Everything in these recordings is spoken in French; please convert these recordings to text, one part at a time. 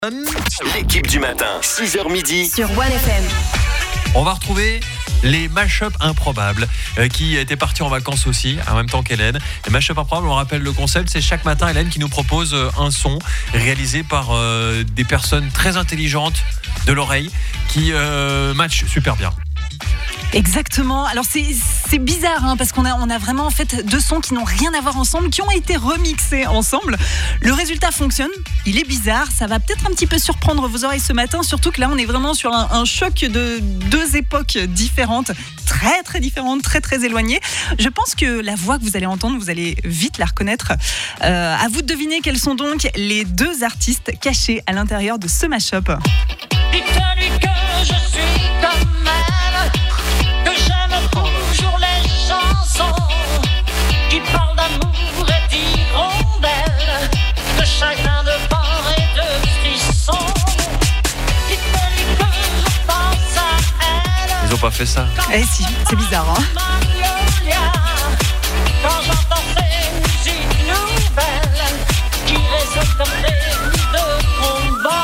L'équipe du matin, 6h midi. Sur OneFM. On va retrouver les mash-up improbables qui étaient partis en vacances aussi, en même temps qu'Hélène. Les mash-up improbables, on rappelle le concept, c'est chaque matin Hélène qui nous propose un son réalisé par des personnes très intelligentes de l'oreille qui matchent super bien. Exactement. Alors c'est bizarre parce qu'on a vraiment en fait deux sons qui n'ont rien à voir ensemble, qui ont été remixés ensemble. Le résultat fonctionne. Il est bizarre. Ça va peut-être un petit peu surprendre vos oreilles ce matin, surtout que là on est vraiment sur un choc de deux époques différentes, très très différentes, très très éloignées. Je pense que la voix que vous allez entendre, vous allez vite la reconnaître. À vous de deviner quels sont donc les deux artistes cachés à l'intérieur de ce mash-up. Dites-lui que je suis comme elle, que j'aime toujours les chansons qui parlent d'amour et d'hirondelles, de chagrin, de peur et de frisson. Dites-lui que je pense à elle. Ils ont pas fait ça. Eh si, c'est bizarre. Magnolia, quand j'entends ces musiques nouvelles qui résonnent comme des hymnes de combat.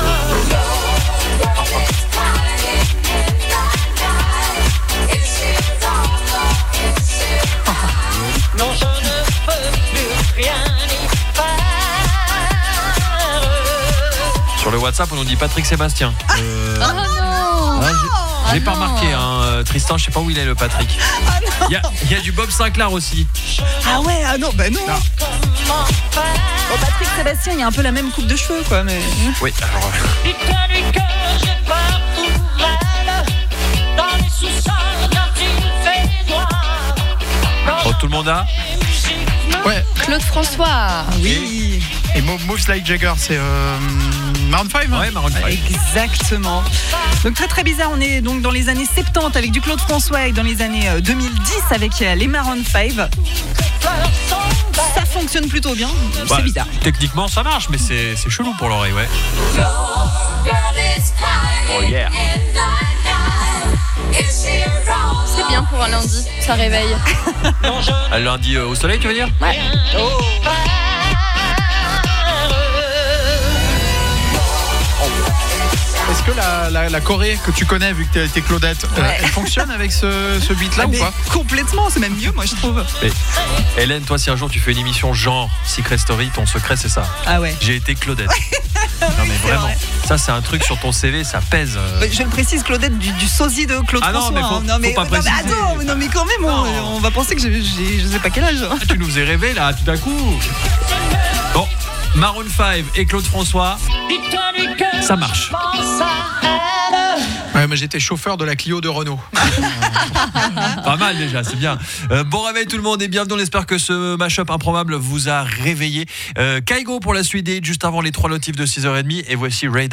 Non, je ne peux plus rien y faire. Sur le WhatsApp, on nous dit Patrick Sébastien. J'ai pas remarqué, Tristan, je sais pas où il est le Patrick. Il y a du Bob Sinclair aussi. Ah ouais, ah non, bah non. Comment faire? Oh, Patrick Sébastien, il y a un peu la même coupe de cheveux, quoi. Mais Oui, alors. Dites-lui que j'ai peur pour elle. Dans les sous-sols d'un film fait noir. Oh, tout le monde a. Ouais, Claude François. oui, et Moves Like Jagger, c'est Maroon 5 hein. Ouais, Maroon 5. exactement. Donc très très bizarre, on est donc dans les années 70 avec du Claude François et dans les années 2010 avec les Maroon 5. Ça fonctionne plutôt bien, Bah, c'est bizarre. Techniquement, ça marche, mais c'est chelou pour l'oreille, ouais. Oh yeah. C'est bien pour un lundi, ça réveille. Un lundi au soleil, tu veux dire? Ouais. Est-ce que la Corée que tu connais, vu que t'es Claudette, Ouais. elle fonctionne avec ce beat-là ou Mais pas? complètement, c'est même mieux, moi je trouve. Mais, Hélène, toi, si un jour tu fais une émission genre Secret Story, ton secret c'est ça. Ah ouais. J'ai été Claudette. Non mais c'est vraiment, vrai. ça c'est un truc sur ton CV, ça pèse. Je le précise, Claudette du sosie de Claude Ah non, François. mais faut pas non, préciser. attends, non mais quand même, on va penser que j'ai je sais pas quel âge. Ah, tu nous faisais rêver là, tout à coup. Bon, Maroon 5 et Claude François, Dites-lui que ça marche. je pense à elle. Ouais, mais j'étais chauffeur de la Clio de Renault. Pas mal déjà, c'est bien. Bon réveil tout le monde et bienvenue. On espère que ce mash-up improbable vous a réveillé. Kaigo pour la suite des hits, juste avant les 3 notifs de 6h30. Et voici Raid.